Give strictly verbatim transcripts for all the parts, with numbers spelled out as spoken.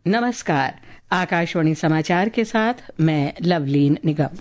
नमस्कार। आकाशवाणी समाचार के साथ मैं लवलीन निगम।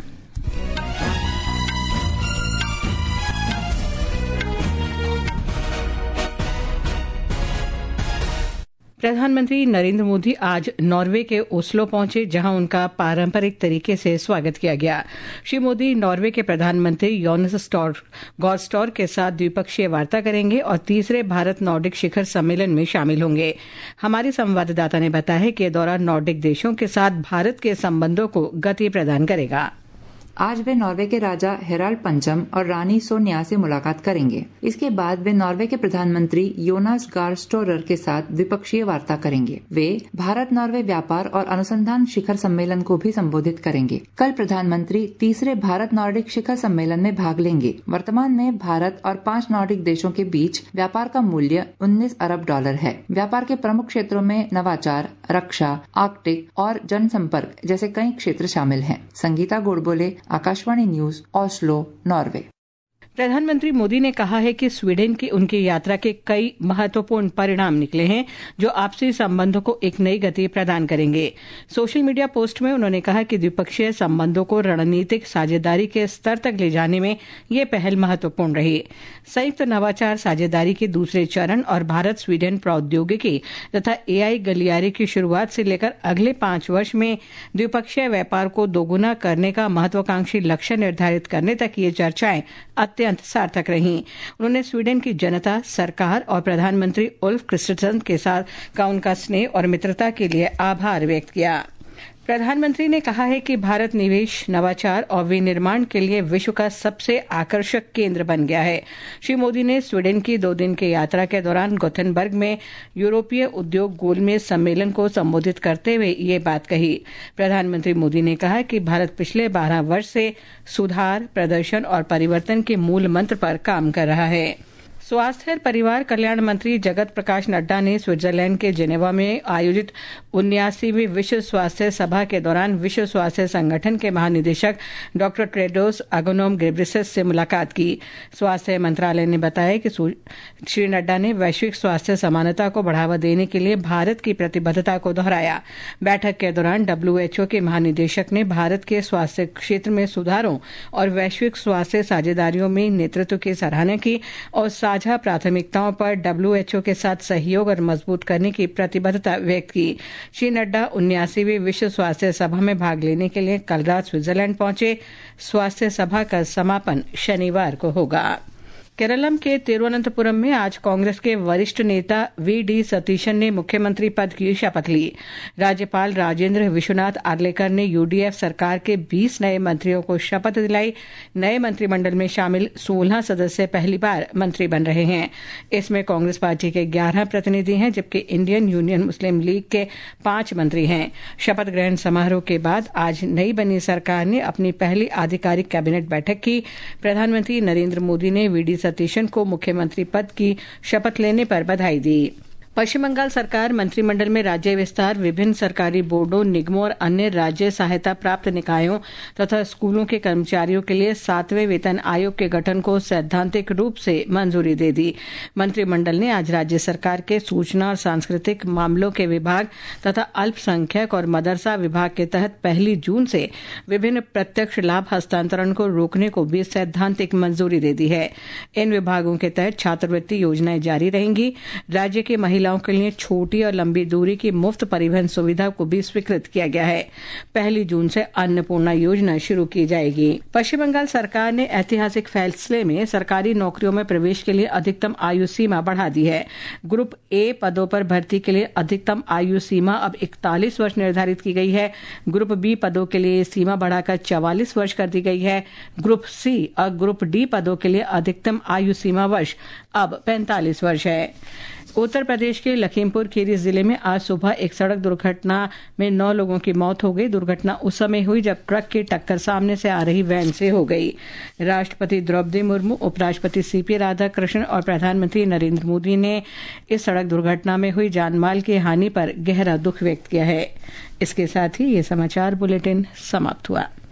प्रधानमंत्री नरेंद्र मोदी आज नॉर्वे के ओस्लो पहुंचे, जहां उनका पारंपरिक तरीके से स्वागत किया गया। श्री मोदी नॉर्वे के प्रधानमंत्री जोनास गॉरस्टोर के साथ द्विपक्षीय वार्ता करेंगे और तीसरे भारत नॉर्डिक शिखर सम्मेलन में शामिल होंगे। हमारी संवाददाता ने बताया है कि यह दौरा नॉर्डिक देशों के साथ भारत के संबंधों को गति प्रदान करेगा। आज वे नॉर्वे के राजा हेराल्ड पंचम और रानी सोनिया से मुलाकात करेंगे। इसके बाद वे नॉर्वे के प्रधानमंत्री योनास गार स्टोरर के साथ द्विपक्षीय वार्ता करेंगे। वे भारत नॉर्वे व्यापार और अनुसंधान शिखर सम्मेलन को भी संबोधित करेंगे। कल प्रधानमंत्री तीसरे भारत नॉर्डिक शिखर सम्मेलन में भाग लेंगे। वर्तमान में भारत और पांच नॉर्डिक देशों के बीच व्यापार का मूल्य उन्नीस अरब डॉलर है। व्यापार के प्रमुख क्षेत्रों में नवाचार, रक्षा, आर्कटिक और जनसंपर्क जैसे कई क्षेत्र शामिल हैं। Sangeeta Godbole, Akashvani news, Oslo, Norway. प्रधानमंत्री मोदी ने कहा है कि स्वीडन की उनकी यात्रा के कई महत्वपूर्ण परिणाम निकले हैं, जो आपसी संबंधों को एक नई गति प्रदान करेंगे। सोशल मीडिया पोस्ट में उन्होंने कहा कि द्विपक्षीय संबंधों को रणनीतिक साझेदारी के स्तर तक ले जाने में ये पहल महत्वपूर्ण रही। संयुक्त नवाचार साझेदारी के दूसरे चरण और भारत स्वीडन प्रौद्योगिकी तथा एआई गलियारे की शुरुआत से लेकर अगले पांच वर्ष में द्विपक्षीय व्यापार को दोगुना करने का महत्वाकांक्षी लक्ष्य निर्धारित करने तक ये चर्चाएं अत्यंत सार्थक रहीं। उन्होंने स्वीडन की जनता, सरकार और प्रधानमंत्री उल्फ क्रिस्टरसन के साथ का उनका स्नेह और मित्रता के लिए आभार व्यक्त किया। प्रधानमंत्री ने कहा है कि भारत निवेश, नवाचार और विनिर्माण के लिए विश्व का सबसे आकर्षक केंद्र बन गया है। श्री मोदी ने स्वीडन की दो दिन की यात्रा के दौरान गोथेनबर्ग में यूरोपीय उद्योग गोलमेज सम्मेलन को संबोधित करते हुए ये बात कही। प्रधानमंत्री मोदी ने कहा कि भारत पिछले बारह वर्ष से सुधार, प्रदर्शन और परिवर्तन के मूल मंत्र पर काम कर रहा है। स्वास्थ्य और परिवार कल्याण मंत्री जगत प्रकाश नड्डा ने स्विट्जरलैंड के जेनेवा में आयोजित उन्यासीवीं विश्व स्वास्थ्य सभा के दौरान विश्व स्वास्थ्य संगठन के महानिदेशक डॉक्टर टेड्रोस अधानोम घेब्रेयेसस से मुलाकात की। स्वास्थ्य मंत्रालय ने बताया कि श्री नड्डा ने वैश्विक स्वास्थ्य समानता को बढ़ावा देने के लिए भारत की प्रतिबद्धता को दोहराया। बैठक के दौरान डब्ल्यूएचओ के महानिदेशक ने भारत के स्वास्थ्य क्षेत्र में सुधारों और वैश्विक स्वास्थ्य साझेदारियों में नेतृत्व की सराहना की और साझा प्राथमिकताओं पर डब्ल्यूएचओ के साथ सहयोग और मजबूत करने की प्रतिबद्धता व्यक्त की। श्री नड्डा उन्यासीवीं विश्व स्वास्थ्य सभा में भाग लेने के लिए कल रात स्विट्जरलैंड पहुंचे। स्वास्थ्य सभा का समापन शनिवार को होगा। केरलम के तिरुवनंतपुरम में आज कांग्रेस के वरिष्ठ नेता वी डी सतीशन ने मुख्यमंत्री पद की शपथ ली। राज्यपाल राजेंद्र विश्वनाथ आर्लेकर ने यूडीएफ सरकार के बीस नए मंत्रियों को शपथ दिलाई। नए मंत्रिमंडल में शामिल सोलह सदस्य पहली बार मंत्री बन रहे हैं। इसमें कांग्रेस पार्टी के ग्यारह प्रतिनिधि हैं, जबकि इंडियन यूनियन मुस्लिम लीग के पांच मंत्री हैं। शपथ ग्रहण समारोह के बाद आज नई बनी सरकार ने अपनी पहली आधिकारिक कैबिनेट बैठक की। प्रधानमंत्री नरेंद्र मोदी ने वी डी सतीशन को मुख्यमंत्री पद की शपथ लेने पर बधाई दी। पश्चिम बंगाल सरकार मंत्रिमंडल में राज्य विस्तार, विभिन्न सरकारी बोर्डों, निगमों और अन्य राज्य सहायता प्राप्त निकायों तथा स्कूलों के कर्मचारियों के लिए सातवें वेतन आयोग के गठन को सैद्धांतिक रूप से मंजूरी दे दी। मंत्रिमंडल ने आज राज्य सरकार के सूचना और सांस्कृतिक मामलों के विभाग तथा अल्पसंख्यक और मदरसा विभाग के तहत पहली जून से विभिन्न प्रत्यक्ष लाभ हस्तांतरण को रोकने को भी सैद्धांतिक मंजूरी दे दी है। इन विभागों के तहत छात्रवृत्ति योजनाएं जारी रहेंगी। राज्य के महिला महिलाओं के लिए छोटी और लंबी दूरी की मुफ्त परिवहन सुविधा को भी स्वीकृत किया गया है। पहली जून से अन्नपूर्णा योजना शुरू की जाएगी। पश्चिम बंगाल सरकार ने ऐतिहासिक फैसले में सरकारी नौकरियों में प्रवेश के लिए अधिकतम आयु सीमा बढ़ा दी है। ग्रुप ए पदों पर भर्ती के लिए अधिकतम आयु सीमा अब इकतालीस वर्ष निर्धारित की गई है। ग्रुप बी पदों के लिए सीमा बढ़ाकर चवालीस वर्ष कर दी गई है। ग्रुप सी और ग्रुप डी पदों के लिए अधिकतम आयु सीमा वर्ष अब पैंतालीस वर्ष है। उत्तर प्रदेश के लखीमपुर खीरी जिले में आज सुबह एक सड़क दुर्घटना में नौ लोगों की मौत हो गई। दुर्घटना उस समय हुई जब ट्रक की टक्कर सामने से आ रही वैन से हो गई। राष्ट्रपति द्रौपदी मुर्मू, उपराष्ट्रपति सीपी राधाकृष्णन और प्रधानमंत्री नरेंद्र मोदी ने इस सड़क दुर्घटना में हुई जानमाल की हानि पर गहरा दुख व्यक्त किया है। इसके साथ ही ये समाचार बुलेटिन समाप्त हुआ।